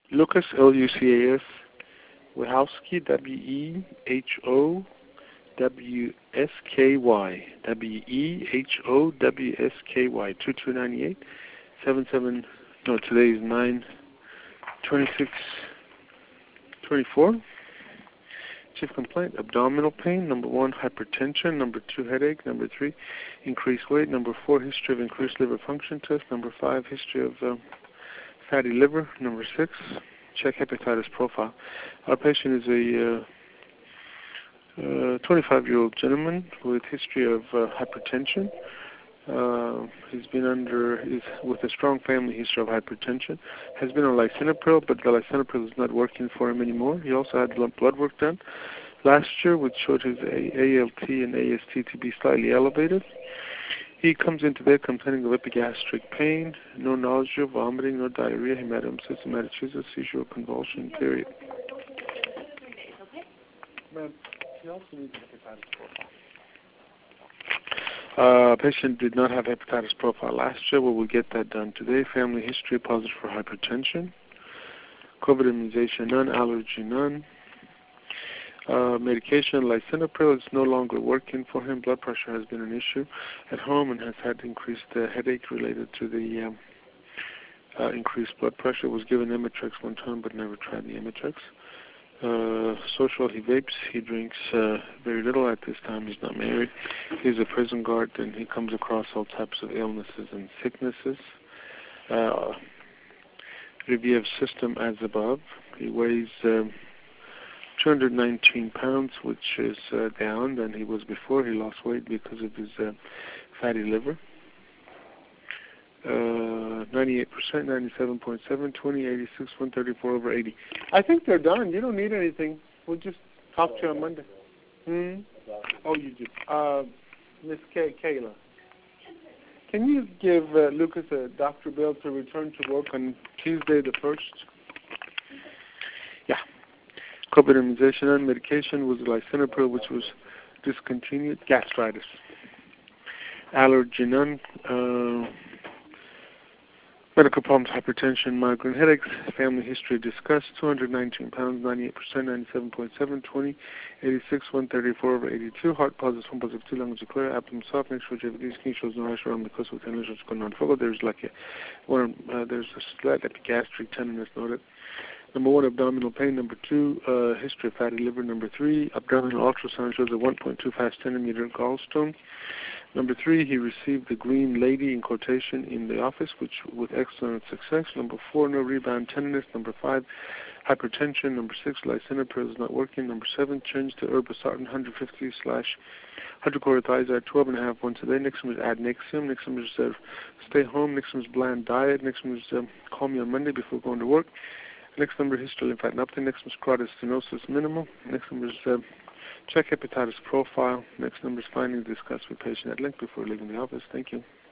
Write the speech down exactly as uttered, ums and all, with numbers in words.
Lucas, L U C A S, Wehowsky, W E H O W S K Y, W E H O W S K Y, two two nine eight, seven seven, no, today is nine twenty-six twenty-four. Chief complaint, abdominal pain. Number one, hypertension. Number two, headache. Number three, increased weight. Number four, history of increased liver function test. Number five, history of um, fatty liver. Number six, check hepatitis profile. Our patient is a uh, twenty-five-year-old gentleman with history of uh, hypertension. Uh, he's been under, is with a strong family history of hypertension. Has been on lisinopril, but the lisinopril is not working for him anymore. He also had blood work done last year, which showed his A L T and A S T to be slightly elevated. He comes in today complaining of epigastric pain, no nausea, vomiting, no diarrhea, hematosis, hematochezia, seizure, or convulsion, period. Ma'am, he also needs a hepatitis profile. Uh, patient did not have hepatitis profile last year. Well, we'll get that done today. Family history positive for hypertension. COVID immunization none. Allergy none. Uh, medication lisinopril is no longer working for him. Blood pressure has been an issue at home and has had increased uh, headache related to the um, uh, increased blood pressure. Was given Emitrex one time but never tried the Emitrex. Uh, social, he vapes, he drinks uh, very little at this time. He's not married. He's a prison guard, and he comes across all types of illnesses and sicknesses. Uh, review of system as above. He weighs um, two hundred nineteen pounds, which is uh, down than he was before. He lost weight because of his uh, fatty liver. Uh, ninety-eight percent, ninety-seven point seven, twenty, eighty-six, one thirty-four over eighty. I think they're done. You don't need anything. We'll just talk to you on Monday. Hmm? Oh, you do. Uh, Miss Kay, Kayla, can you give uh, Lucas a doctor bill to return to work on Tuesday the first? Yeah. COVID immunization and medication was lisinopril, which was discontinued. Gastritis. Allergy none. Uh, Medical problems, hypertension, migraine, headaches, family history discussed, two hundred nineteen pounds, ninety-eight percent, ninety-seven point seven, twenty, eighty-six, one thirty-four over eighty-two, heart positive, one positive, two lungs are clear, abdomen soft, next for J V D, skin shows no rash around the coast with ten lesions going on full. There's like a, one, uh, there's a slight epigastric tenderness noted. Number one, abdominal pain. Number two, uh, history of fatty liver. Number three, abdominal ultrasound shows a one point two five centimeter gallstone. Number three, he received the green lady in quotation in the office, which with excellent success. Number four, no rebound tenderness. Number five, hypertension. Number six, lisinopril is not working. Number seven, change to irbesartan one hundred fifty slash hydrochlorothiazide twelve and a half once a day. Next one is add Nexium. Next one is uh, stay home. Next one is bland diet. Next one is um, call me on Monday before going to work. Next number, history of lymphadenopathy. Next one is carotid stenosis minimal. Next number is uh, check hepatitis profile. Next number is findings discussed with patient at length before leaving the office. Thank you.